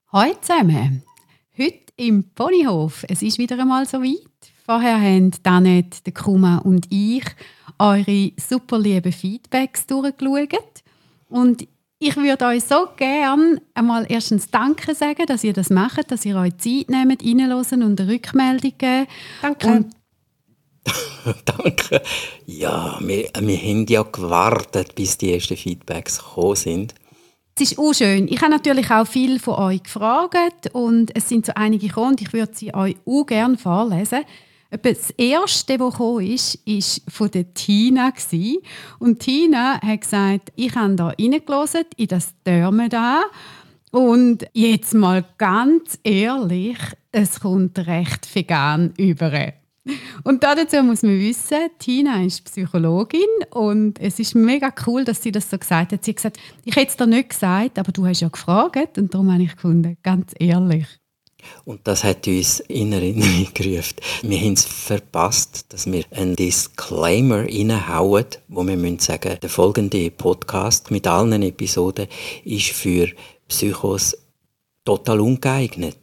Hallo zusammen. Heute im Ponyhof. Es ist wieder einmal so weit. Vorher haben Danette, der Kuma und ich eure super lieben Feedbacks durchgeschaut. Und ich würde euch so gerne einmal erstens Danke sagen, dass ihr das macht, dass ihr euch Zeit nehmt, reinzuhören und eine Rückmeldung geben. Danke. Danke. Ja, wir haben ja gewartet, bis die ersten Feedbacks gekommen sind. Es ist auch schön. Ich habe natürlich auch viel von euch gefragt und es sind so einige gekommen und ich würde sie euch auch gerne vorlesen. Das erste, das gekommen ist, war von der Tina. Und Tina hat gesagt, ich habe da reingelassen, in das Türme da. Und jetzt mal ganz ehrlich, es kommt recht vegan über. Und dazu muss man wissen, Tina ist Psychologin und es ist mega cool, dass sie das so gesagt hat. Sie hat gesagt, ich hätte es dir nicht gesagt, aber du hast ja gefragt und darum habe ich gefunden, ganz ehrlich. Und das hat uns in Erinnerung gerufen. Wir haben es verpasst, dass wir einen Disclaimer reinhauen, wo wir sagen müssen, der folgende Podcast mit allen Episoden ist für Psychos total ungeeignet.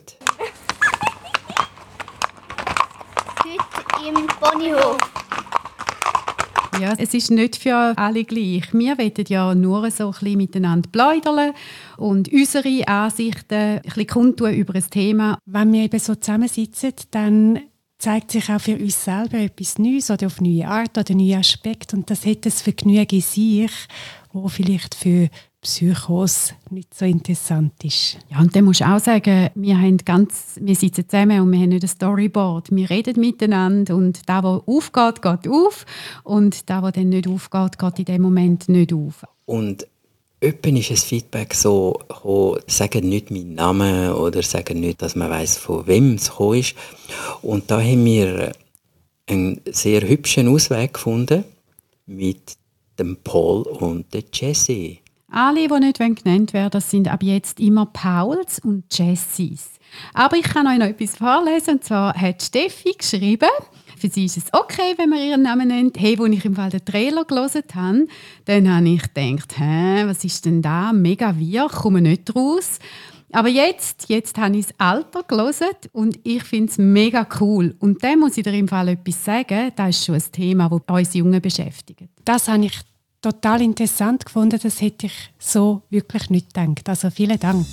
Heute im Ponyhof. Ja, es ist nicht für alle gleich. Wir wollen ja nur so ein bisschen miteinander plaudern und unsere Ansichten ein bisschen kundtun über ein Thema. Wenn wir eben so zusammensitzen, dann zeigt sich auch für uns selber etwas Neues oder auf neue Art oder neue Aspekte. Und das hat das Vergnügen in sich, wo vielleicht für Psychos nicht so interessant ist. Ja, und dann musst du auch sagen, wir sitzen zusammen und wir haben nicht ein Storyboard. Wir reden miteinander und das, was aufgeht, geht auf und das, was dann nicht aufgeht, geht in dem Moment nicht auf. Und öppen ist ein Feedback so gekommen, sagen nicht meinen Namen oder sagen nicht, dass man weiss, von wem es gekommen ist. Und da haben wir einen sehr hübschen Ausweg gefunden mit dem Paul und der Jessie. Alle, die nicht genannt werden, das sind ab jetzt immer Pauls und Jessies. Aber ich kann euch noch etwas vorlesen. Und zwar hat Steffi geschrieben, für sie ist es okay, wenn man ihren Namen nennt. Hey, als ich im Fall den Trailer gelesen habe, dann habe ich gedacht, was ist denn da? Mega wirr, komme nicht raus. Aber jetzt habe ich das Alter gelesen und ich finde es mega cool. Und dann muss ich dir im Fall etwas sagen, das ist schon ein Thema, das uns Jungen beschäftigt. Das habe ich total interessant gefunden, das hätte ich so wirklich nicht gedacht. Also vielen Dank.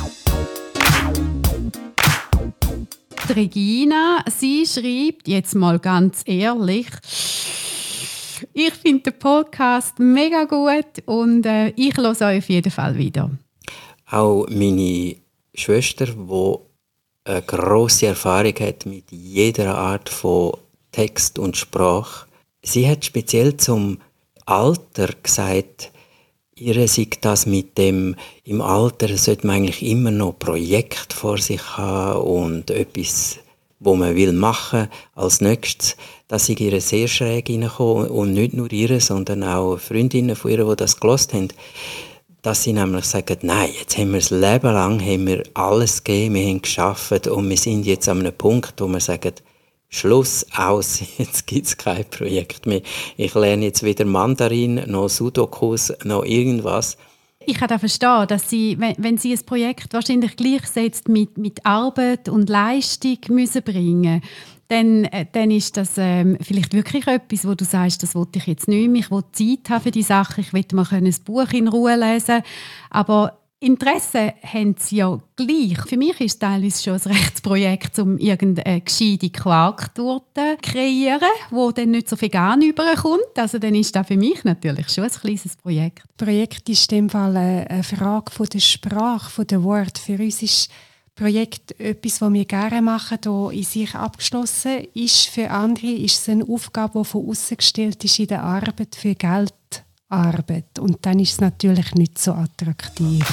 Die Regina, sie schreibt, jetzt mal ganz ehrlich, ich finde den Podcast mega gut und ich höre euch auf jeden Fall wieder. Auch meine Schwester, die eine grosse Erfahrung hat mit jeder Art von Text und Sprache, sie hat speziell zum Alter gesagt, ihr sei das mit dem, im Alter sollte man eigentlich immer noch Projekt vor sich haben und etwas, wo man will machen als nächstes. Das sei ihr sehr schräg reingekommen und nicht nur ihr, sondern auch Freundinnen von ihr, die das gehört haben. Dass sie nämlich sagen, nein, jetzt haben wir das Leben lang haben wir alles gegeben, wir haben gearbeitet und wir sind jetzt an einem Punkt, wo wir sagen, Schluss, aus, jetzt gibt es kein Projekt mehr. Ich lerne jetzt weder Mandarin, noch Sudokus, noch irgendwas. Ich kann auch verstehen, dass sie, wenn sie ein Projekt wahrscheinlich gleichsetzt mit Arbeit und Leistung müssen bringen, dann ist das vielleicht wirklich etwas, wo du sagst, das will ich jetzt nicht mehr, ich will Zeit haben für die Sache, ich will mal ein Buch in Ruhe lesen, aber Interesse haben sie ja gleich. Für mich ist es teilweise schon ein Rechtsprojekt, um irgendeine gescheite Quarktorte zu kreieren, die dann nicht so vegan überkommt. Also dann ist das für mich natürlich schon ein kleines Projekt. Das Projekt ist in dem Fall eine Frage von der Sprache, von den Worten. Für uns ist Projekt etwas, was wir gerne machen, das in sich abgeschlossen ist. Für andere ist es eine Aufgabe, die von außen gestellt ist in der Arbeit für Geld. Arbeit. Und dann ist es natürlich nicht so attraktiv.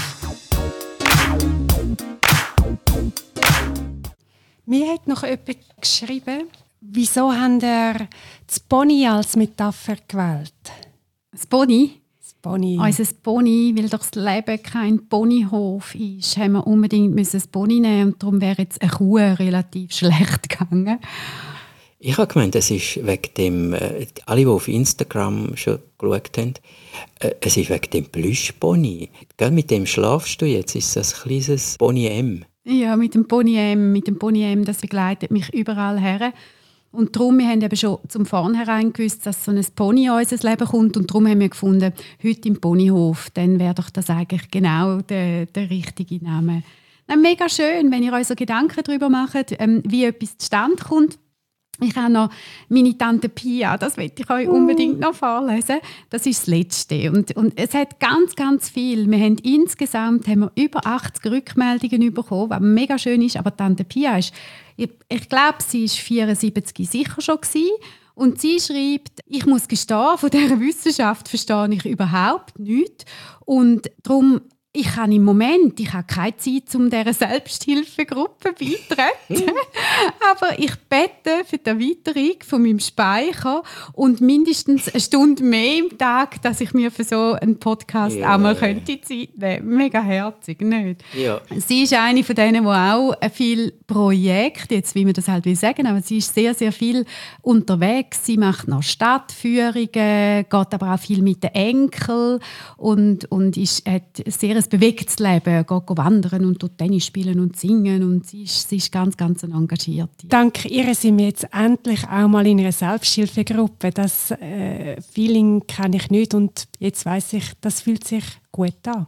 Mir hat noch jemand geschrieben, wieso habt ihr das Pony als Metapher gewählt? Das Pony? Das Pony. Unser Pony, weil doch das Leben kein Ponyhof ist, haben wir unbedingt ein Pony nehmen und darum wäre jetzt eine Kuh relativ schlecht gegangen. Ich habe gemeint, es ist wegen dem, alle, die auf Instagram schon geschaut haben, es ist wegen dem Plüschpony. Mit dem schlafst du jetzt, ist das ein kleines Pony M. Ja, mit dem Pony M, das begleitet mich überall her. Und darum, wir haben eben schon zum Vornherein gewusst, dass so ein Pony in unser Leben kommt. Und darum haben wir gefunden, heute im Ponyhof, dann wäre doch das eigentlich genau der richtige Name. Mega schön, wenn ihr euch so Gedanken darüber macht, wie etwas zustande kommt. Ich habe noch meine Tante Pia, das möchte ich euch unbedingt noch vorlesen. Das ist das Letzte. Und es hat ganz, ganz viel. Wir haben insgesamt über 80 Rückmeldungen bekommen, was mega schön ist. Aber Tante Pia ist, ich glaube, sie ist 74 sicher schon gewesen. Und sie schreibt, ich muss gestehen, von dieser Wissenschaft verstehe ich überhaupt nichts. Und darum, ich habe im Moment keine Zeit, um dieser Selbsthilfegruppe beizutreten. Aber ich bete für die Erweiterung von meinem Speicher und mindestens eine Stunde mehr im Tag, dass ich mir für so einen Podcast auch mal Zeit nehmen könnte. Mega herzig, nicht? Ja. Sie ist eine von denen, die auch viele Projekte, jetzt wie man das halt will sagen, aber sie ist sehr, sehr viel unterwegs. Sie macht noch Stadtführungen, geht aber auch viel mit den Enkeln und hat sehr ein bewegtes Leben, geht wandern und Tennis spielen und singen und sie ist ganz, ganz engagiert. Dank ihr sind wir jetzt endlich auch mal in einer Selbsthilfegruppe. Das Feeling kenne ich nicht und jetzt weiss ich, das fühlt sich gut an.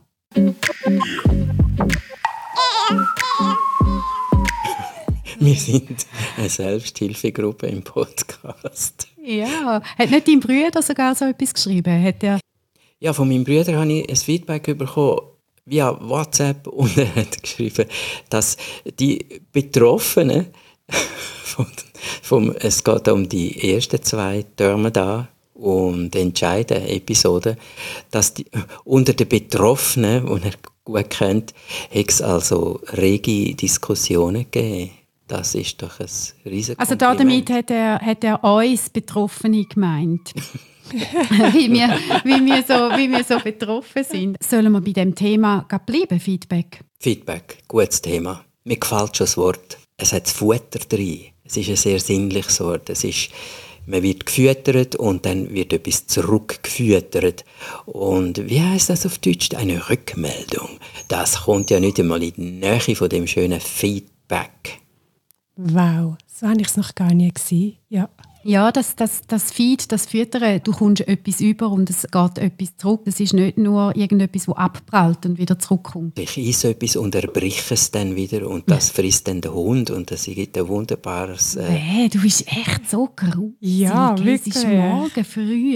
Wir sind eine Selbsthilfegruppe im Podcast. Ja, hat nicht dein Bruder sogar so etwas geschrieben? Ja, von meinem Bruder habe ich ein Feedback bekommen via WhatsApp und er hat geschrieben, dass die Betroffenen es geht um die ersten 2 Türme da und entscheidenden Episoden, dass unter den Betroffenen, die er gut kennt, hat es also rege Diskussionen gegeben. Das ist doch ein riesiges Also damit hat er uns Betroffene gemeint. wie wir so betroffen sind. Sollen wir bei dem Thema bleiben, Feedback? Feedback, gutes Thema. Mir gefällt schon das Wort. Es hat das Futter drin. Es ist ein sehr sinnliches Wort. Man wird gefüttert und dann wird etwas zurückgefüttert. Und wie heisst das auf Deutsch? Eine Rückmeldung. Das kommt ja nicht einmal in die Nähe von dem schönen Feedback. Wow, so habe ich es noch gar nie gesehen. Ja, das Feed, das Füttern, du kommst etwas über und es geht etwas zurück. Es ist nicht nur irgendetwas, das abprallt und wieder zurückkommt. Ich esse etwas und erbreche es dann wieder und das frisst dann der Hund und das gibt ein wunderbares... Du bist echt so gruselig. Ja, wirklich. Es ist morgen früh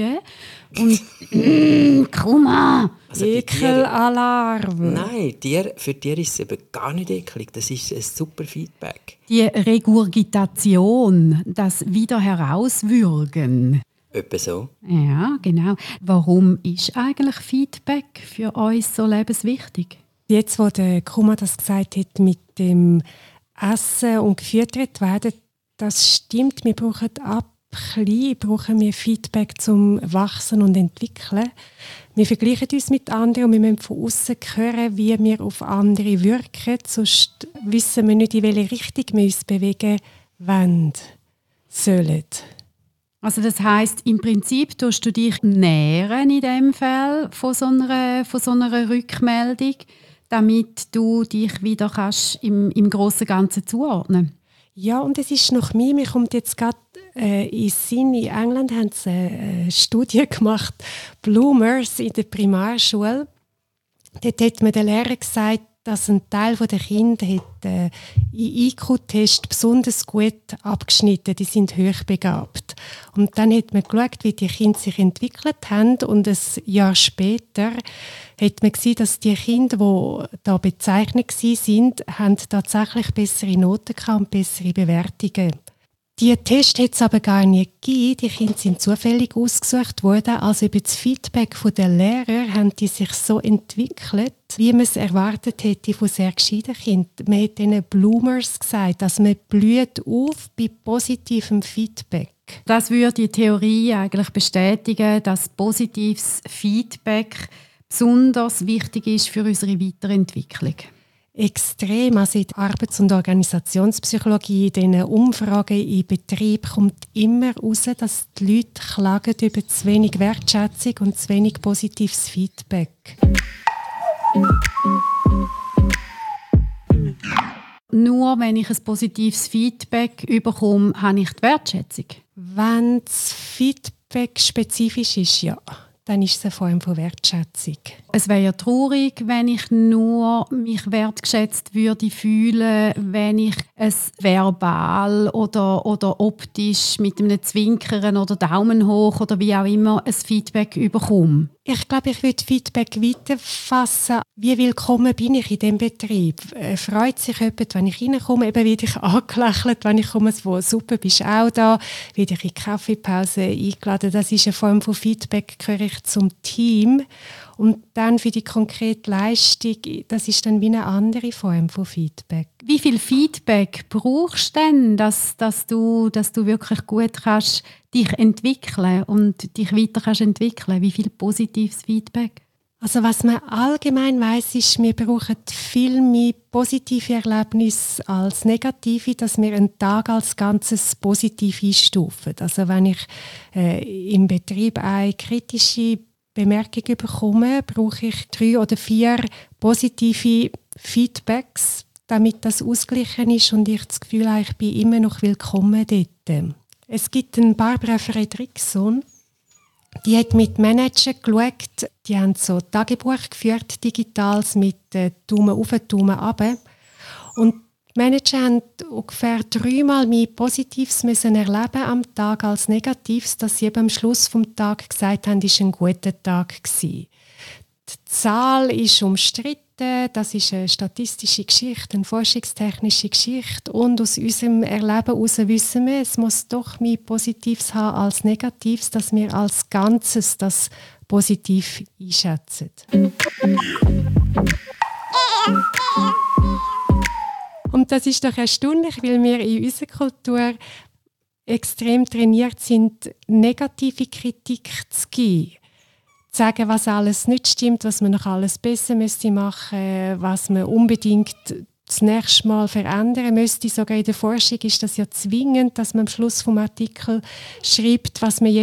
und Kummer. Also Ekelalarm. Nein, für dich ist es eben gar nicht eklig. Das ist ein super Feedback. Die Regurgitation, das wieder herauswürgen. Etwa so. Ja, genau. Warum ist eigentlich Feedback für uns so lebenswichtig? Jetzt, wo der Kuma das gesagt hat, mit dem Essen und gefüttert werden, das stimmt. Wir brauchen brauchen wir Feedback zum Wachsen und Entwickeln. Wir vergleichen uns mit anderen und wir müssen von außen hören, wie wir auf andere wirken. Sonst wissen wir nicht, in welche Richtung wir uns bewegen sollen. Also das heisst, im Prinzip tust du dich nähren in dem Fall von so einer Rückmeldung, damit du dich wieder kannst im grossen Ganzen zuordnen. Ja, und es ist noch mehr. Mir kommt jetzt gerade in Sinn, in England haben sie eine Studie gemacht, Bloomers in der Primarschule. Dort hat mir der Lehrer gesagt, dass ein Teil der Kinder im IQ-Test besonders gut abgeschnitten. Die sind hochbegabt. Und dann hat man geschaut, wie die Kinder sich entwickelt haben. Und ein Jahr später hat man gesehen, dass die Kinder, die da bezeichnet waren, haben tatsächlich bessere Noten und bessere Bewertungen. Die Tests hat es aber gar nicht gegeben. Die Kinder sind zufällig ausgesucht worden. Also über das Feedback der Lehrer haben die sich so entwickelt, wie man es erwartet hätte von sehr gescheiten Kindern. Man hat ihnen Bloomers gesagt, dass man blüht auf bei positivem Feedback. Das würde die Theorie eigentlich bestätigen, dass positives Feedback besonders wichtig ist für unsere Weiterentwicklung. Extrem. Also in der Arbeits- und Organisationspsychologie, in diesen Umfragen im Betrieb kommt immer heraus, dass die Leute klagen über zu wenig Wertschätzung und zu wenig positives Feedback. nur wenn ich ein positives Feedback bekomme, habe ich die Wertschätzung? Wenn das Feedback spezifisch ist, ja, dann ist es eine Form von Wertschätzung. Es wäre ja traurig, wenn ich nur mich wertgeschätzt würde fühlen, wenn ich es verbal oder optisch mit einem Zwinkern oder Daumen hoch oder wie auch immer ein Feedback bekomme. Ich glaube, ich würde Feedback weiterfassen. Wie willkommen bin ich in diesem Betrieb? Freut sich jemand, wenn ich reinkomme? Eben werde ich angelächelt, wenn ich komme, wo super, bist du auch da? Werde ich in die Kaffeepause eingeladen? Das ist eine Form von Feedback, gehöre ich zum Team. Und dann für die konkrete Leistung, das ist dann wie eine andere Form von Feedback. Wie viel Feedback brauchst du denn, dass du wirklich gut kannst dich entwickeln und dich weiter kannst entwickeln? Wie viel positives Feedback? Also was man allgemein weiss, ist, wir brauchen viel mehr positive Erlebnisse als negative, dass wir einen Tag als Ganzes positiv einstufen. Also wenn ich im Betrieb eine kritische Bemerkung bekomme, brauche ich 3 oder 4 positive Feedbacks, damit das ausgeglichen ist und ich das Gefühl habe, ich bin immer noch willkommen dort. Es gibt eine Barbara Fredriksson, die hat mit Managern geschaut, die haben so Tagebuch geführt, digitales mit Daumen auf, Daumen runter. Und die Manager haben ungefähr 3-mal mehr Positives müssen erleben am Tag als Negatives, dass sie eben am Schluss des Tages gesagt haben, es war ein guter Tag gewesen. Die Zahl ist umstritten, das ist eine statistische Geschichte, eine forschungstechnische Geschichte und aus unserem Erleben heraus wissen wir, es muss doch mehr Positives haben als Negatives, dass wir als Ganzes das positiv einschätzen. Und das ist doch erstaunlich, weil wir in unserer Kultur extrem trainiert sind, negative Kritik zu geben. Zu sagen, was alles nicht stimmt, was man noch alles besser müsste machen, was man unbedingt das nächste Mal verändern müsste. Sogar in der Forschung ist das ja zwingend, dass man am Schluss vom Artikel schreibt,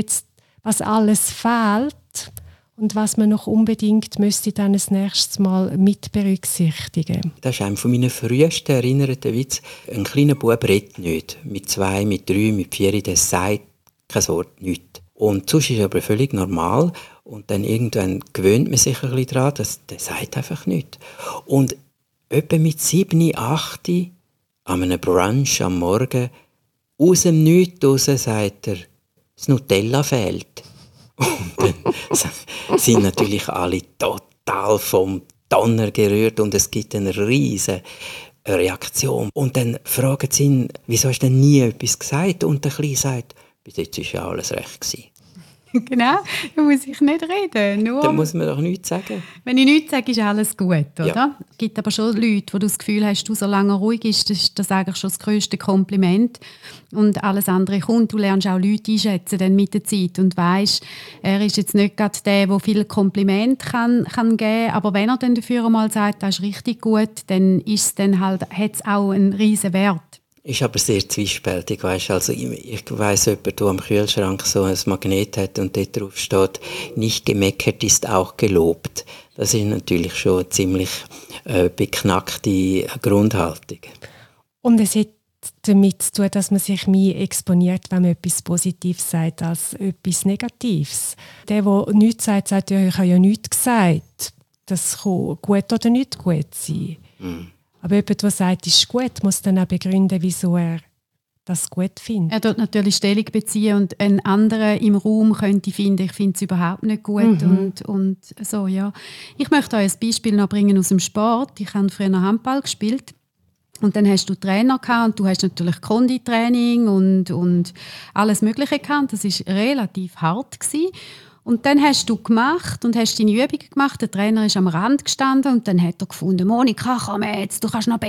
was alles fehlt und was man noch unbedingt müsste dann das nächste Mal mit berücksichtigen. Das ist einer meiner frühesten erinnerten Witze. Ein kleiner Bub redet nicht. Mit 2, mit 3, mit 4, der sagt kein Wort, nichts. Und sonst ist es aber völlig normal. Und dann irgendwann gewöhnt man sich ein bisschen daran, dass der sagt einfach nichts. Und etwa mit 7, 8 an einem Brunch am Morgen aus dem Nichts raus sagt er, das Nutella fehlt. Und dann sind natürlich alle total vom Donner gerührt und es gibt eine riesige Reaktion. Und dann fragen sie ihn, wieso hast du denn nie etwas gesagt? Und der Kleine sagt, bis jetzt war ja alles recht gewesen. Genau, da muss ich nicht reden. Nur Dann muss man doch nichts sagen. Wenn ich nichts sage, ist alles gut, oder? Ja. Es gibt aber schon Leute, wo du das Gefühl hast, du solange ruhig ist, das ist das eigentlich schon das grösste Kompliment. Und alles andere kommt. Du lernst auch Leute einschätzen dann mit der Zeit und weisst, er ist jetzt nicht gerade der viele Komplimente kann geben, aber wenn er dann dafür einmal sagt, das ist richtig gut, dann hat es auch einen riesen Wert. Ist aber sehr zwiespältig, weißt? Also ich weiss, jemand, der am Kühlschrank so ein Magnet hat und dort drauf steht, nicht gemeckert ist auch gelobt. Das ist natürlich schon eine ziemlich beknackte Grundhaltung. Und es hat damit zu tun, dass man sich mehr exponiert, wenn man etwas Positives sagt, als etwas Negatives. Der nichts sagt, sagt, ja, ich habe ja nichts gesagt. Das kann gut oder nicht gut sein. Aber jemand, der sagt, es ist gut, muss dann auch begründen, wieso er das gut findet. Er dort natürlich Stellung beziehen und ein anderer im Raum könnte finden, ich finde es überhaupt nicht gut. Und so, ja. Ich möchte euch ein Beispiel noch bringen aus dem Sport. Ich habe früher Handball gespielt. Und dann hast du Trainer gehabt und du hast natürlich Konditraining und alles Mögliche gehabt. Das war relativ hart gewesen. Und dann hast du gemacht und hast deine Übungen gemacht. Der Trainer ist am Rand gestanden und dann hat er gefunden, Monika, komm jetzt, du kannst noch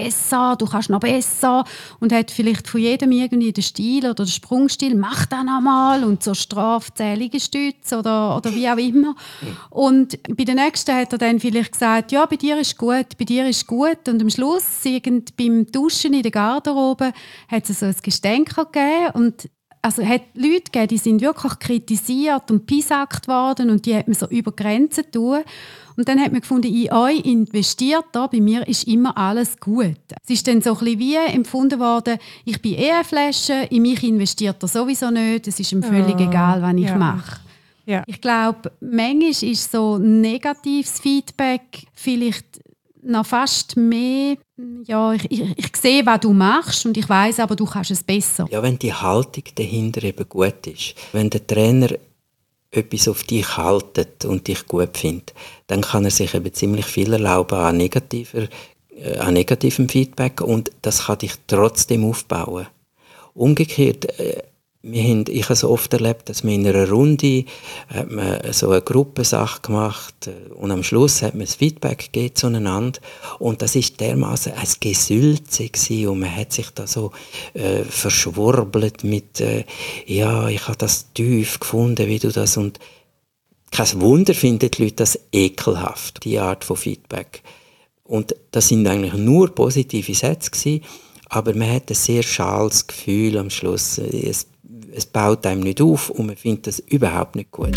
besser. Und hat vielleicht von jedem irgendwie den Stil oder den Sprungstil, mach das nochmal und so Strafzählungsstütze oder wie auch immer. Und bei der nächsten hat er dann vielleicht gesagt, ja, bei dir ist gut. Und am Schluss, beim Duschen in der Garderobe, hat es so ein Gestänker gegeben und also hat Leute gegeben, die sind wirklich kritisiert und piesackt worden und die hat man so über Grenzen tun. Und dann hat man gefunden, in euch investiert, da, bei mir ist immer alles gut. Es ist dann so ein bisschen wie empfunden worden, ich bin eine Flasche, in mich investiert er sowieso nicht, es ist ihm völlig egal, was ich mache. Ja. Ich glaube, manchmal ist so negatives Feedback vielleicht noch fast mehr, ja, ich sehe, was du machst und ich weiss, aber du kannst es besser. Ja, wenn die Haltung dahinter eben gut ist, wenn der Trainer etwas auf dich haltet und dich gut findet, dann kann er sich eben ziemlich viel erlauben an negativem Feedback und das kann dich trotzdem aufbauen. Umgekehrt, ich habe so oft erlebt, dass man in einer Runde hat man so eine Gruppensache gemacht und am Schluss hat man das Feedback gegeben zueinander und das ist dermaßen ein Gesülze gewesen und man hat sich da so verschwurbelt mit ja, ich habe das tief gefunden, wie du das, und kein Wunder finden die Leute das ekelhaft, die Art von Feedback. Und das sind eigentlich nur positive Sätze gewesen, aber man hat ein sehr schales Gefühl am Schluss. Es baut einem nicht auf und man findet das überhaupt nicht gut.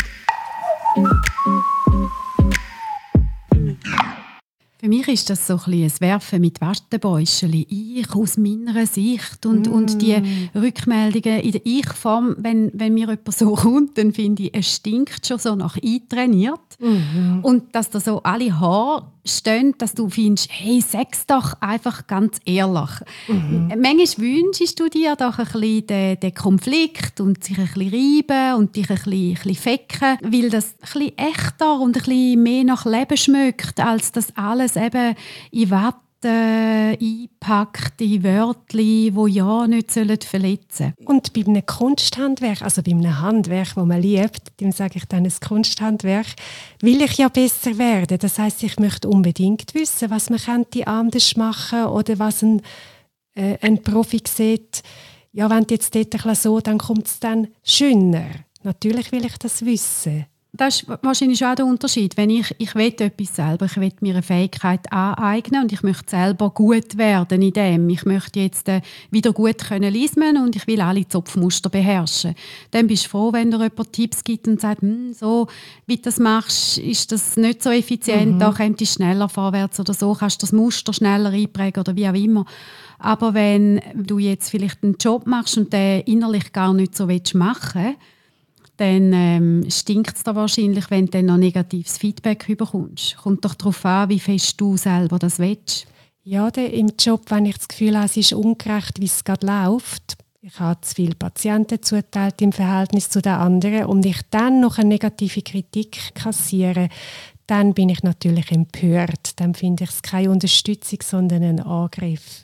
Für mich ist das so ein Werfen mit Wattebäuschen. Ich aus meiner Sicht und die Rückmeldungen in der Ich-Form, wenn mir jemand so kommt, dann finde ich, es stinkt schon so nach eintrainiert. Und dass da so alle Haare stehen, dass du findest, hey, sag's doch einfach ganz ehrlich. Manchmal wünschst du dir doch ein bisschen den Konflikt und sich ein bisschen reiben und dich ein bisschen fecken, weil das ein bisschen echter und ein bisschen mehr nach Leben schmeckt, als das alles eben in Watte einpackte Wörtchen, die ja nicht verletzen sollen. Und bei einem Kunsthandwerk, also bei einem Handwerk, das man liebt, dem sage ich dann ein Kunsthandwerk, will ich ja besser werden. Das heisst, ich möchte unbedingt wissen, was man könnte anders machen oder was ein Profi sieht. Ja, wenn du jetzt dort so, dann kommt es dann schöner. Natürlich will ich das wissen. Das ist wahrscheinlich auch der Unterschied. Wenn ich will etwas selber, ich will mir eine Fähigkeit aneignen und ich möchte selber gut werden in dem. Ich möchte jetzt wieder gut können lesen und ich will alle Zopfmuster beherrschen. Dann bist du froh, wenn dir jemand Tipps gibt und sagt, so wie du das machst, ist das nicht so effizient, da kommst du schneller vorwärts oder so, kannst du das Muster schneller einprägen oder wie auch immer. Aber wenn du jetzt vielleicht einen Job machst und den innerlich gar nicht so machen willst, dann stinkt es da wahrscheinlich, wenn du dann noch negatives Feedback bekommst. Kommt doch darauf an, wie fest du selber das willst. Ja, im Job, wenn ich das Gefühl habe, es ist ungerecht, wie es gerade läuft, ich habe zu viele Patienten zuteilt im Verhältnis zu den anderen und ich dann noch eine negative Kritik kassiere, dann bin ich natürlich empört. Dann finde ich es keine Unterstützung, sondern einen Angriff.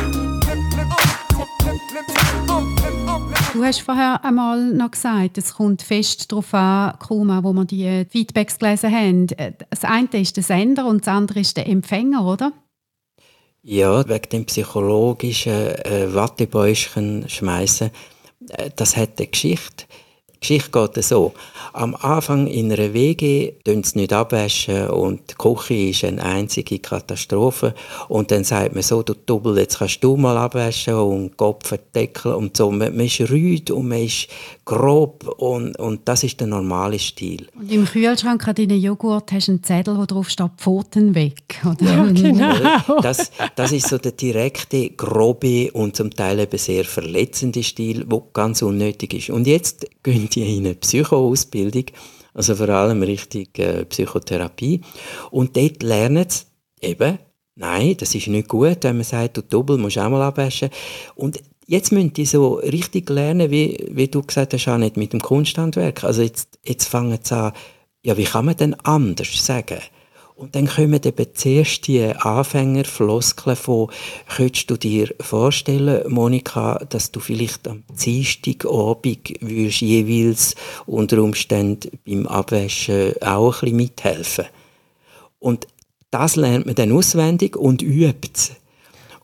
Du hast vorher einmal noch gesagt, es kommt fest darauf an, wo wir die Feedbacks gelesen haben. Das eine ist der Sender und das andere ist der Empfänger, oder? Ja, wegen dem psychologischen Wattebäuschen schmeißen, das hat eine Geschichte. Die Geschichte geht so. Am Anfang in einer WG tun sie nicht abwaschen und die Küche ist eine einzige Katastrophe. Und dann sagt man so, du Double, jetzt kannst du mal abwaschen und Kopf Deckel und so. Man ist rüde und man ist grob und das ist der normale Stil. Und im Kühlschrank an deinem Joghurt hast du einen Zettel, wo drauf steht, Pfoten weg. Oder? Ja, genau. Das ist so der direkte, grobe und zum Teil eben sehr verletzende Stil, der ganz unnötig ist. Und jetzt gehen die in eine Psychoausbildung, also vor allem Richtung Psychotherapie. Und dort lernen sie eben, nein, das ist nicht gut, wenn man sagt, du Double musst auch mal abwaschen. Und jetzt müssen die so richtig lernen, wie du gesagt hast, auch nicht mit dem Kunsthandwerk. Also jetzt fangen sie an, ja, wie kann man denn anders sagen? Und dann kommen eben zuerst die Anfängerfloskeln von, könntest du dir vorstellen, Monika, dass du vielleicht am Dienstagabend würdest jeweils unter Umständen beim Abwaschen auch ein bisschen mithelfen? Und das lernt man dann auswendig und übt es.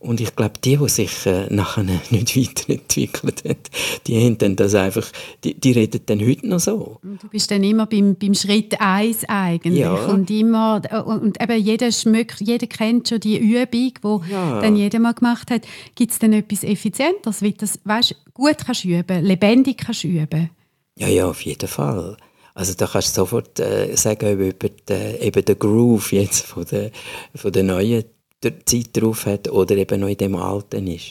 Und ich glaube, die sich nachher nicht weiterentwickelt haben, die haben dann das einfach, die reden dann heute noch so. Du bist dann immer beim Schritt 1 eigentlich. Ja. Und eben jeder kennt schon die Übung, die dann jeder mal gemacht hat. Gibt es dann etwas Effizienteres, wie das, weißt, gut kannst üben, lebendig kannst üben? Ja, auf jeden Fall. Also da kannst du sofort sagen, ob eben der Groove jetzt von der neuen Zeit drauf hat oder eben noch in dem Alten ist.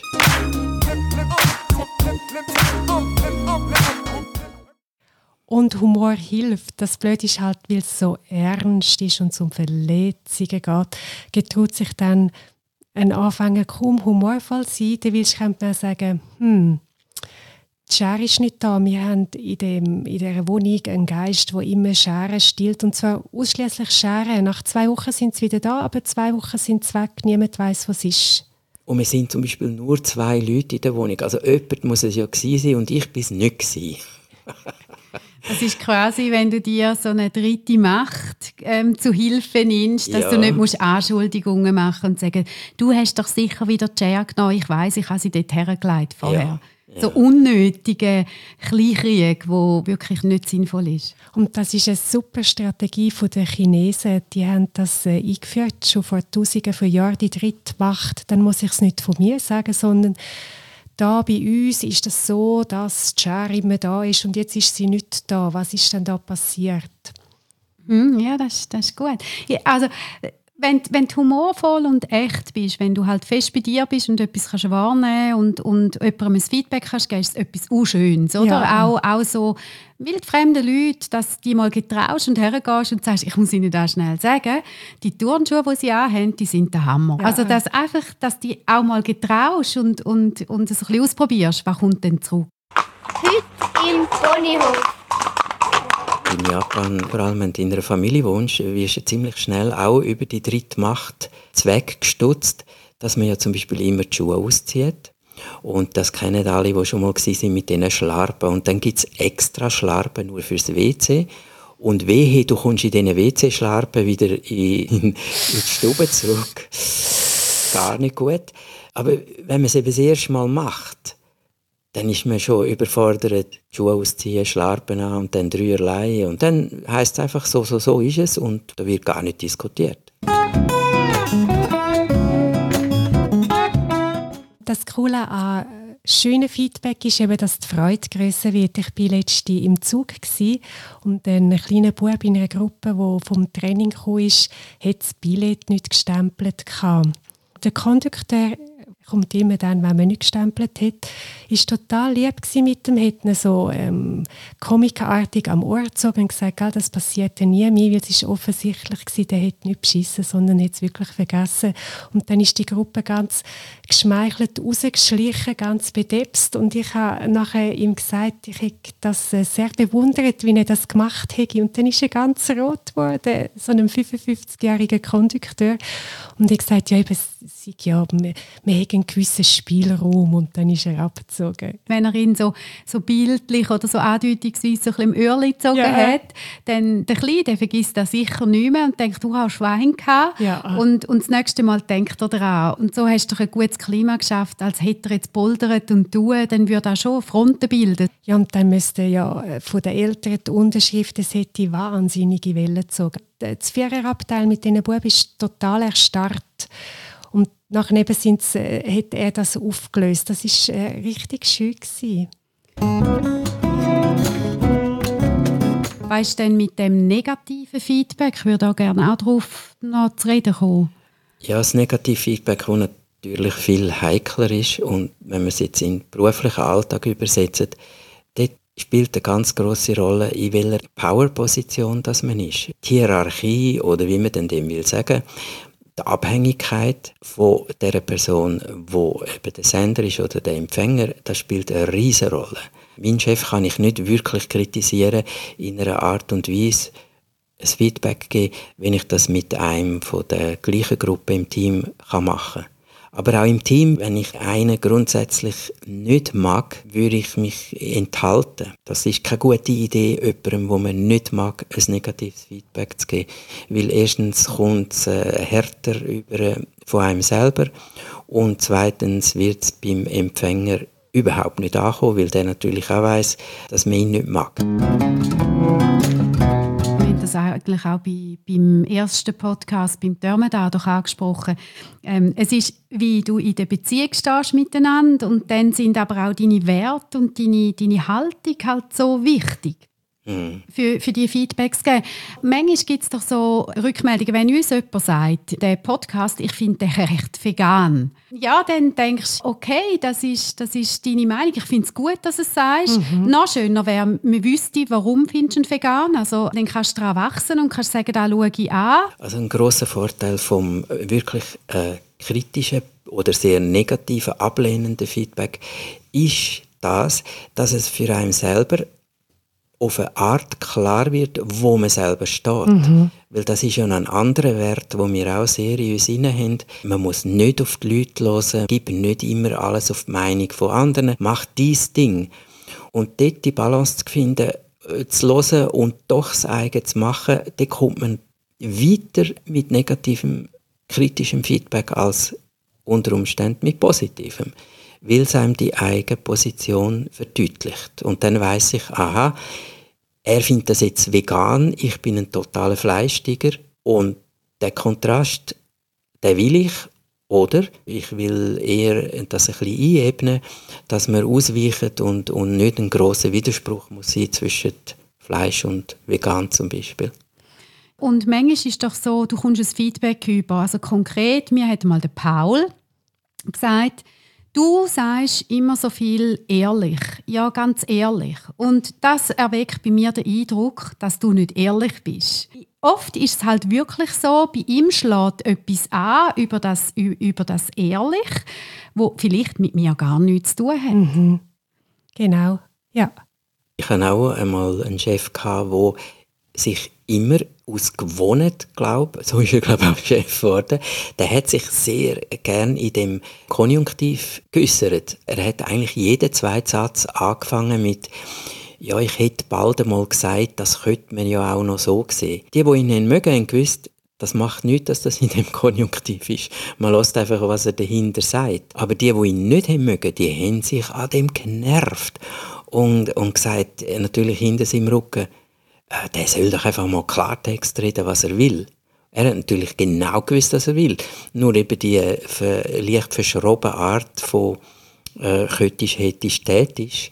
Und Humor hilft. Das Blöde ist halt, weil es so ernst ist und es um Verletzungen geht, getraut sich dann ein Anfänger kaum humorvoll zu sein. Dann willst du dann sagen, die Schere ist nicht da. Wir haben in dieser Wohnung einen Geist, der immer Scheren stiehlt. Und zwar ausschließlich Scheren. Nach 2 Wochen sind sie wieder da, aber 2 Wochen sind sie weg. Niemand weiss, was ist. Und wir sind zum Beispiel nur 2 Leute in der Wohnung. Also jemand muss es ja gewesen sein und ich war es nicht gewesen. Das ist quasi, wenn du dir so eine dritte Macht zu Hilfe nimmst, dass du nicht musst Anschuldigungen machen und sagen, du hast doch sicher wieder die Chair genommen, ich weiss, ich habe sie dort hergelegt vorher. Ja. So unnötige Kleinkrieg, wo wirklich nicht sinnvoll ist. Und das ist eine super Strategie der Chinesen. Die haben das eingeführt, schon vor Tausenden von Jahren, die dritte Macht. Dann muss ich es nicht von mir sagen, sondern da bei uns ist es so, dass die Schere immer da ist und jetzt ist sie nicht da. Was ist denn da passiert? Ja, das ist gut. Ja, also, wenn du humorvoll und echt bist, wenn du halt fest bei dir bist und etwas kannst wahrnehmen und jemandem ein Feedback kannst geben, ist es etwas Unschönes. Oder? Ja. Auch so wildfremde Leute, dass die mal getraust und hergehst und sagst, ich muss ihnen das schnell sagen, die Turnschuhe, die sie anhaben, die sind der Hammer. Ja. Also dass die auch mal getraust und es ein bisschen ausprobierst, was kommt denn zurück? Heute im Ponyhof. In Japan, vor allem wenn du in einer Familie wohnst, wirst du ziemlich schnell auch über die dritte Macht weggestutzt, dass man ja zum Beispiel immer die Schuhe auszieht. Und das kennen alle, die schon mal waren mit diesen Schlarpen. Und dann gibt es extra Schlarpen nur fürs WC. Und wehe, du kommst in diesen WC-Schlarpen wieder in die Stube zurück. Gar nicht gut. Aber wenn man es eben das erste Mal macht, dann ist man schon überfordert, Schuhe ausziehen, Schlarpen an und dann 3 Leihen. Und dann heisst es einfach, so ist es und da wird gar nicht diskutiert. Das Coole an schönen Feedback ist eben, dass die Freude grösser wird. Ich war letztens im Zug und ein kleiner Bub in einer Gruppe, der vom Training kam, hat das Billett nicht gestempelt. Der Kondukteur kommt immer dann, wenn man nicht gestempelt hat, ist total lieb mit ihm, hat ihn so komikartig am Ohr gezogen und gesagt, das passiert nie mehr, weil es war offensichtlich, der hat nicht beschissen, sondern hat es wirklich vergessen. Und dann ist die Gruppe ganz geschmeichelt rausgeschlichen, ganz bedepst und ich habe nachher ihm gesagt, ich hätte das sehr bewundert, wie er das gemacht hätte. Und dann ist er ganz rot geworden, so einem 55-jährigen Kondukteur. Und ich gesagt, wir haben einen gewissen Spielraum und dann ist er abgezogen. Wenn er ihn so bildlich oder so andeutungsweise so ein bisschen im Öhrchen gezogen hat, dann der Kleine, der vergisst das sicher nicht mehr und denkt, du hast Schwein gehabt. Ja. Und das nächste Mal denkt er daran. Und so hast du ein gutes Klima geschafft, als hätte er jetzt poldert und tun, dann würde er schon Fronten bilden. Ja, und dann müsste ja von den Eltern die Unterschrift, das hätte wahnsinnige Wellen gezogen. Das Viererabteil mit diesen Buben ist total erstarrt. Und nachher hat er das aufgelöst. Das war richtig schön. Weißt du denn mit dem negativen Feedback, ich würde auch gerne auch darauf noch zu reden kommen? Ja, das negative Feedback, das natürlich viel heikler ist und wenn man es jetzt in den beruflichen Alltag übersetzt, dort spielt eine ganz grosse Rolle, in welcher Powerposition das man ist. Die Hierarchie oder wie man denn dem will sagen, die Abhängigkeit von der Person, wo eben der Sender ist oder der Empfänger, das spielt eine riesige Rolle. Mein Chef kann ich nicht wirklich kritisieren in einer Art und Weise, ein Feedback geben, wenn ich das mit einem von der gleichen Gruppe im Team machen kann. Aber auch im Team, wenn ich einen grundsätzlich nicht mag, würde ich mich enthalten. Das ist keine gute Idee, jemandem, wo man nicht mag, ein negatives Feedback zu geben. Weil erstens kommt es härter über von einem selber und zweitens wird es beim Empfänger überhaupt nicht ankommen, weil der natürlich auch weiss, dass man ihn nicht mag. Wir haben das eigentlich auch beim ersten Podcast, beim Dörmedar, doch angesprochen. Es ist, wie du in der Beziehung stehst miteinander und dann sind aber auch deine Werte und deine Haltung halt so wichtig. Für die Feedbacks geben. Manchmal gibt es doch so Rückmeldungen, wenn uns jemand sagt, der Podcast, ich finde den recht vegan. Ja, dann denkst du, okay, das ist deine Meinung. Ich finde es gut, dass du es sagst. Noch schöner wäre, man wüsste, warum findest du ihn vegan. Also, dann kannst du daran wachsen und kannst sagen, da schaue ich an. Also ein grosser Vorteil vom wirklich kritischen oder sehr negativen, ablehnenden Feedback ist das, dass es für einen selber auf eine Art klar wird, wo man selber steht. Weil das ist ja ein anderer Wert, den wir auch sehr in uns haben. Man muss nicht auf die Leute hören, gib nicht immer alles auf die Meinung von anderen, mach dein Ding. Und dort die Balance zu finden, zu hören und doch das eigene zu machen, dann kommt man weiter mit negativem, kritischem Feedback als unter Umständen mit positivem. Weil es einem die eigene Position verdeutlicht. Und dann weiss ich, aha, er findet das jetzt vegan, ich bin ein totaler Fleischtiger und der Kontrast, den will ich. Oder ich will eher das ein bisschen einebnen, dass man ausweicht und nicht ein grosser Widerspruch muss sein zwischen Fleisch und vegan zum Beispiel. Und manchmal ist es doch so, du kommst ein Feedback über. Also konkret, mir hat mal der Paul gesagt, du sagst immer so viel ehrlich. Ja, ganz ehrlich. Und das erweckt bei mir den Eindruck, dass du nicht ehrlich bist. Oft ist es halt wirklich so, bei ihm schlägt etwas an über das ehrlich, wo vielleicht mit mir gar nichts zu tun hat. Genau, ja. Ich hatte auch einmal einen Chef, der sich immer aus Gewohnheit, so ist er, glaube ich, auch Chef geworden, der hat sich sehr gern in dem Konjunktiv geäussert. Er hat eigentlich jeden zweiten Satz angefangen mit «Ja, ich hätte bald einmal gesagt, das könnte man ja auch noch so sehen». Die ihn nicht mögen, haben gewusst, das macht nichts, dass das in dem Konjunktiv ist. Man lässt einfach, was er dahinter sagt. Aber die ihn nicht mögen, die haben sich an dem genervt und gesagt, natürlich hinter seinem Rücken, der soll doch einfach mal Klartext reden, was er will. Er hat natürlich genau gewusst, was er will. Nur eben die leicht verschrobene Art von «köttisch, hättisch, tätisch»,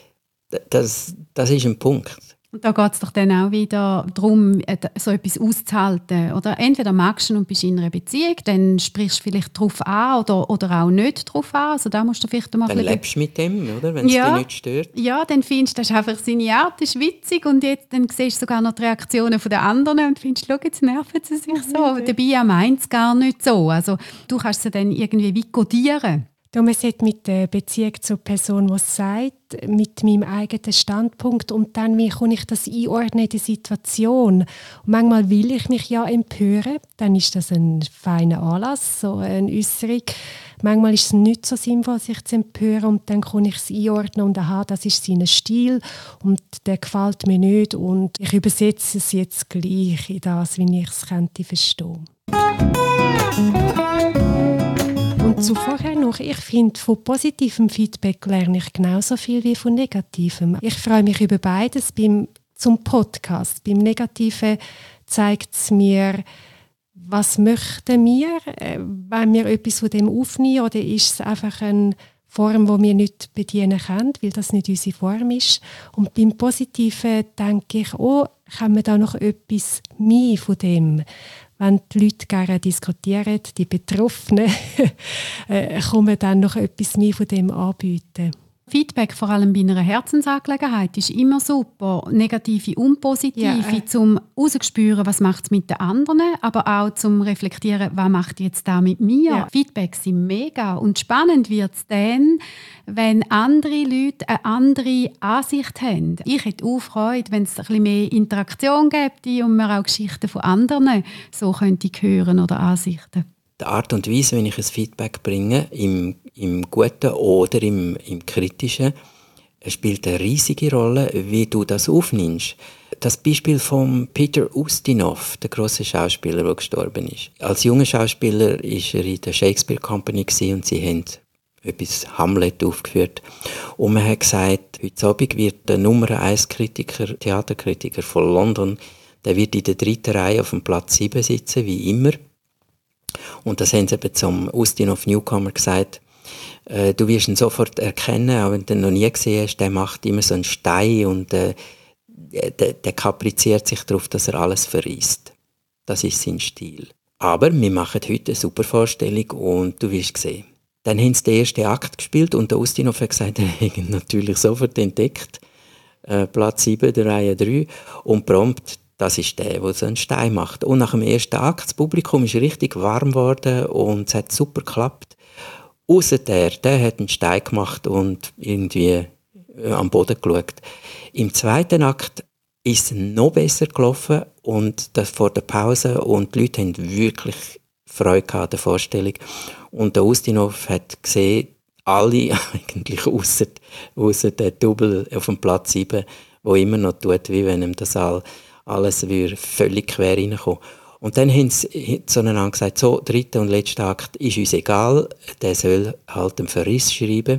das ist ein Punkt. Und da geht es doch dann auch wieder darum, so etwas auszuhalten. Oder entweder magst du ihn und bist in einer Beziehung, dann sprichst du vielleicht darauf an oder auch nicht darauf an. Also da musst du vielleicht mal dann lebst du mit dem, oder? Wenn es dich nicht stört. Ja, dann findest du, das ist einfach seine Art, das ist witzig. Und jetzt, dann siehst du sogar noch die Reaktionen der anderen und findest, schau, jetzt nerven sie sich so. Dabei meint es gar nicht so. Also du kannst sie dann irgendwie wie kodieren. Man sollte mit der Beziehung zur Person, die es sagt, mit meinem eigenen Standpunkt und dann, wie kann ich das einordnen in die Situation. Und manchmal will ich mich ja empören, dann ist das ein feiner Anlass, so eine Äußerung. Manchmal ist es nicht so sinnvoll, sich zu empören und dann kann ich es einordnen und aha, das ist sein Stil und der gefällt mir nicht und ich übersetze es jetzt gleich in das, wie ich es verstehen könnte. Und zuvor noch, ich finde, von positivem Feedback lerne ich genauso viel wie von negativem. Ich freue mich über beides. Zum Podcast, beim Negativen zeigt es mir, was möchten wir, wenn wir etwas von dem aufnehmen, oder ist es einfach eine Form, die wir nicht bedienen können, weil das nicht unsere Form ist. Und beim Positiven denke ich, kann man da noch etwas mehr von dem, wenn die Leute gerne diskutieren, die Betroffenen, kann man dann noch etwas mehr von dem anbieten. Feedback, vor allem bei einer Herzensangelegenheit, ist immer super. Negative und positive, zum herauszuspüren, was macht es mit den anderen, aber auch zum reflektieren, was macht jetzt da mit mir. Ja. Feedback sind mega und spannend wird es dann, wenn andere Leute eine andere Ansicht haben. Ich hätte auch Freude, wenn es ein bisschen mehr Interaktion gäbe und man auch Geschichten von anderen so könnte hören oder Ansichten. die Art und Weise, wenn ich ein Feedback bringe, im Guten oder im Kritischen, spielt eine riesige Rolle, wie du das aufnimmst. Das Beispiel von Peter Ustinov, der grosse Schauspieler, der gestorben ist. Als junger Schauspieler war er in der Shakespeare Company und sie haben etwas Hamlet aufgeführt. Und man hat gesagt, heute Abend wird der Nummer 1 Kritiker, Theaterkritiker von London, der wird in der 3. Reihe auf dem Platz 7 sitzen, wie immer. Und das haben sie eben zum Ustinov Newcomer gesagt. Du wirst ihn sofort erkennen, auch wenn du ihn noch nie gesehen hast, der macht immer so einen Stein und der kapriziert sich darauf, dass er alles verreist. Das ist sein Stil. Aber wir machen heute eine super Vorstellung und du wirst sehen. Dann haben sie den ersten Akt gespielt und der Ustinov hat gesagt, er hat ihn natürlich sofort entdeckt. Platz 7 der Reihe 3 und prompt, das ist der so einen Stein macht. Und nach dem ersten Akt, das Publikum ist richtig warm geworden und es hat super geklappt. Ausser der hat einen Stein gemacht und irgendwie am Boden geschaut. Im zweiten Akt ist es noch besser gelaufen und das vor der Pause und die Leute haben wirklich Freude an der Vorstellung. Und der Ustinov hat gesehen, alle eigentlich ausser der Double auf dem Platz 7, der immer noch tut, wie wenn ihm das alles völlig quer reinkommen. Und dann haben sie zueinander gesagt, so, 3. und letzter Akt ist uns egal, der soll halt einen Verriss schreiben.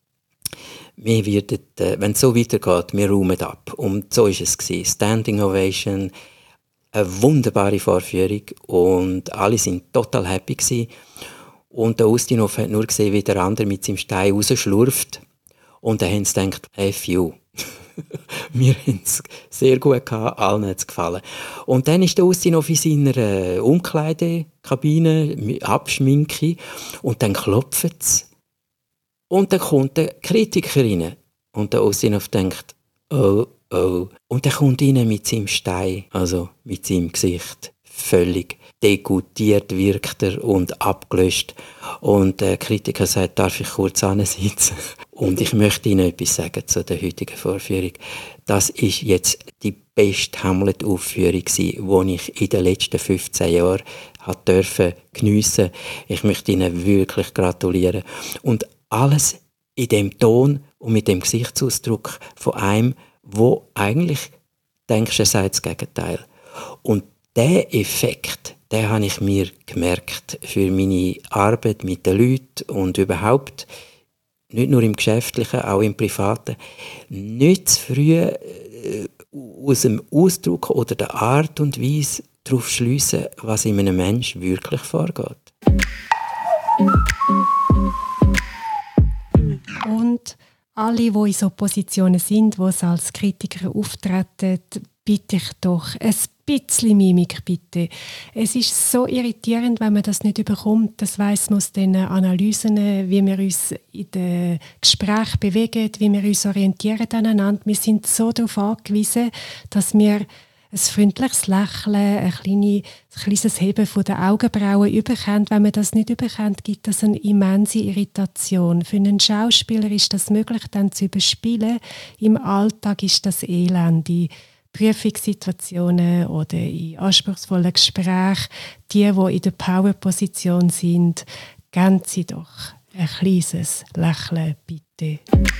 Wir werden, wenn es so weitergeht, wir räumen ab. Und so war es gewesen. Standing Ovation, eine wunderbare Vorführung und alle waren total happy gewesen. Und der Ustinov hat nur gesehen, wie der andere mit seinem Stein rausschlurft. Und dann haben sie gedacht, F you. Wir haben es sehr gut gehabt, allen hat es gefallen. Und dann ist der Ustinov in seiner Umkleidekabine, Abschminke, und dann klopft es. Und dann kommt der Kritiker rein. Und der Ustinov denkt, oh, oh. Und dann kommt rein mit seinem Stein, also mit seinem Gesicht, völlig degoutiert wirkt er und abgelöscht. Und der Kritiker sagt, darf ich kurz ansitzen? Und ich möchte Ihnen etwas sagen zu der heutigen Vorführung. Das ist jetzt die beste Hamlet-Aufführung, die ich in den letzten 15 Jahren geniessen durfte. Ich möchte Ihnen wirklich gratulieren. Und alles in dem Ton und mit dem Gesichtsausdruck von einem, wo eigentlich denkst, er sagt das Gegenteil. Und der Effekt, den habe ich mir gemerkt für meine Arbeit mit den Leuten und überhaupt, nicht nur im Geschäftlichen, auch im Privaten, nicht zu früh aus dem Ausdruck oder der Art und Weise darauf schliessen, was in einem Menschen wirklich vorgeht. Und alle, die in so Positionen sind, wo sie als Kritiker auftreten, bitte ich doch ein bisschen Mimik, bitte. Es ist so irritierend, wenn man das nicht bekommt. Das weiss man aus den Analysen, wie wir uns in den Gesprächen bewegen, wie wir uns orientieren aneinander. Wir sind so darauf angewiesen, dass wir ein freundliches Lächeln, ein kleines Heben von den Augenbrauen überkommen. Wenn man das nicht überkommt, gibt das eine immense Irritation. Für einen Schauspieler ist das möglich, dann zu überspielen. Im Alltag ist das Elend. Prüfungssituationen oder in anspruchsvollen Gesprächen, die in der Power-Position sind, geben Sie doch ein kleines Lächeln, bitte.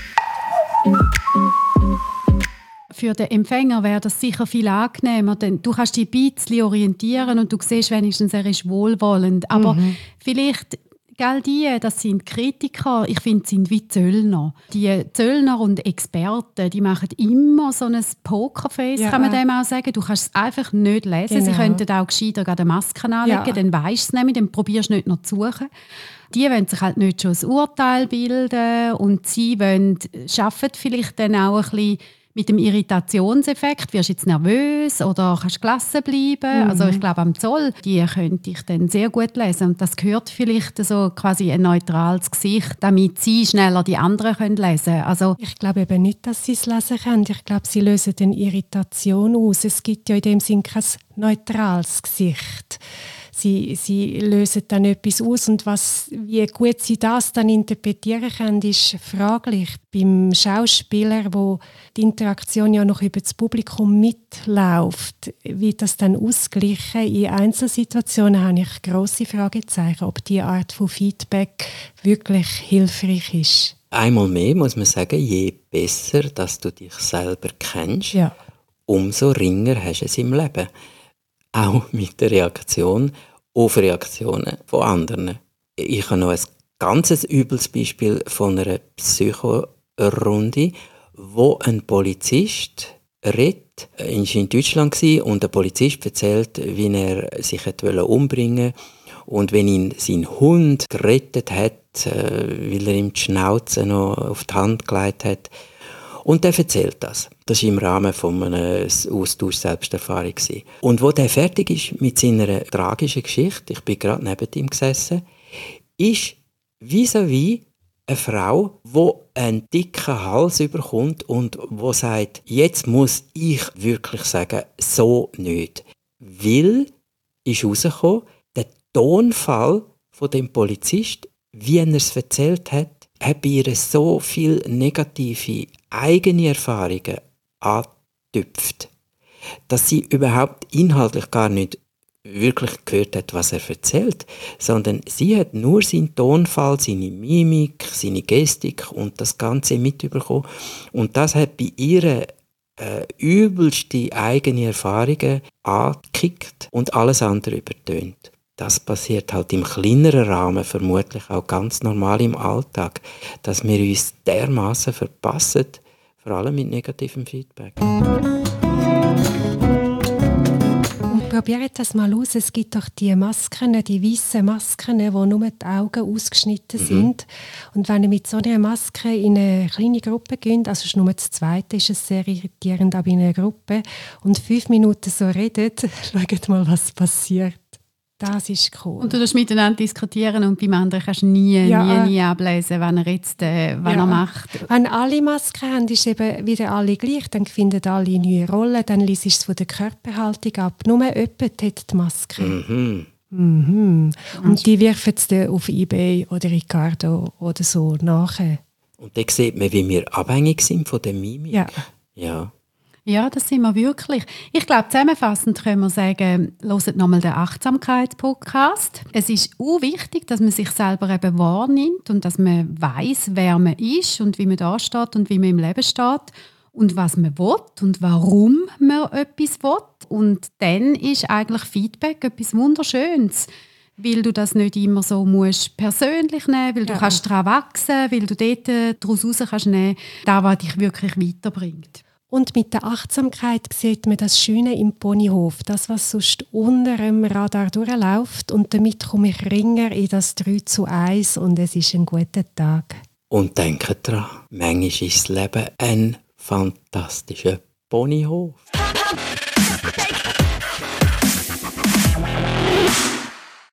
Für den Empfänger wäre das sicher viel angenehmer, denn du kannst dich ein bisschen orientieren und du siehst wenigstens, er ist wohlwollend. Aber vielleicht, das sind Kritiker, ich finde, sind wie Zöllner. Die Zöllner und Experten, die machen immer so ein Pokerface, kann man dem auch sagen. Du kannst es einfach nicht lesen. Genau. Sie könnten auch gescheiter eine Maske anlegen, dann weisst du es nämlich, dann probierst du nicht noch zu suchen. Die wollen sich halt nicht schon ein Urteil bilden und sie arbeiten vielleicht dann auch ein bisschen mit dem Irritationseffekt. Wirst du jetzt nervös oder kannst du gelassen bleiben? Also ich glaube, am Zoll, die könnte ich dann sehr gut lesen. Und das gehört vielleicht so quasi ein neutrales Gesicht, damit sie schneller die anderen lesen können. Also ich glaube eben nicht, dass sie es lesen können. Ich glaube, sie lösen eine Irritation aus. Es gibt ja in dem Sinn kein neutrales Gesicht. sie lösen dann etwas aus und wie gut sie das dann interpretieren können, ist fraglich. Beim Schauspieler, wo die Interaktion ja noch über das Publikum mitläuft, wird das dann ausgleichen? In Einzelsituationen habe ich grosse Fragezeichen, ob diese Art von Feedback wirklich hilfreich ist. Einmal mehr muss man sagen, je besser, dass du dich selber kennst, umso ringer hast du es im Leben. Auch mit der Reaktion auf Reaktionen von anderen. Ich habe noch ein ganz übles Beispiel von einer Psychorunde, wo ein Polizist redet. Er war in Deutschland und der Polizist erzählt, wie er sich umbringen wollte. Und wenn ihn sein Hund gerettet hat, weil er ihm die Schnauze noch auf die Hand gelegt hat. Und er erzählt das. Das war im Rahmen von einem Austausch Selbsterfahrung. Und wo er fertig ist mit seiner tragischen Geschichte, ich bin gerade neben ihm gesessen, ist vis-à-vis eine Frau, die einen dicken Hals bekommt und die sagt, jetzt muss ich wirklich sagen, so nicht. Weil ist herausgekommen, der Tonfall von dem Polizist, wie er es erzählt hat bei ihr so viele negative eigene Erfahrungen angetüpft, dass sie überhaupt inhaltlich gar nicht wirklich gehört hat, was er erzählt, sondern sie hat nur seinen Tonfall, seine Mimik, seine Gestik und das Ganze mitbekommen. Und das hat bei ihr übelste eigene Erfahrungen angekickt und alles andere übertönt. Das passiert halt im kleineren Rahmen, vermutlich auch ganz normal im Alltag, dass wir uns dermaßen verpassen, vor allem mit negativem Feedback. Und probiert das mal aus. Es gibt doch die Masken, die weißen Masken, wo nur die Augen ausgeschnitten sind. Und wenn ihr mit so einer Maske in eine kleine Gruppe geht, also ist nur das Zweite, ist es sehr irritierend, aber in einer Gruppe, und 5 Minuten so redet, schaut mal, was passiert. Das ist cool. Und du darfst miteinander diskutieren und beim anderen kannst du nie ablesen, wenn er jetzt was er macht. Wenn alle Masken haben, ist eben wieder alle gleich. Dann finden alle neue Rollen. Dann liest es von der Körperhaltung ab. Nur jemand hat die Maske. Und die wirfen es dann auf eBay oder Ricardo oder so nachher. Und dann sieht man, wie wir abhängig sind von der Mimik. Ja. Ja, das sind wir wirklich. Ich glaube, zusammenfassend können wir sagen, hört nochmal den Achtsamkeitspodcast. Es ist auch wichtig, dass man sich selber eben wahrnimmt und dass man weiss, wer man ist und wie man da steht und wie man im Leben steht und was man will und warum man etwas will. Und dann ist eigentlich Feedback etwas Wunderschönes, weil du das nicht immer so musst persönlich nehmen, weil du kannst daran wachsen, weil du dort daraus raus kannst nehmen, das, was dich wirklich weiterbringt. Und mit der Achtsamkeit sieht man das Schöne im Ponyhof, das, was sonst unter dem Radar durchläuft. Und damit komme ich ringer in das 3:1 und es ist ein guter Tag. Und denkt dran, manchmal ist das Leben ein fantastischer Ponyhof.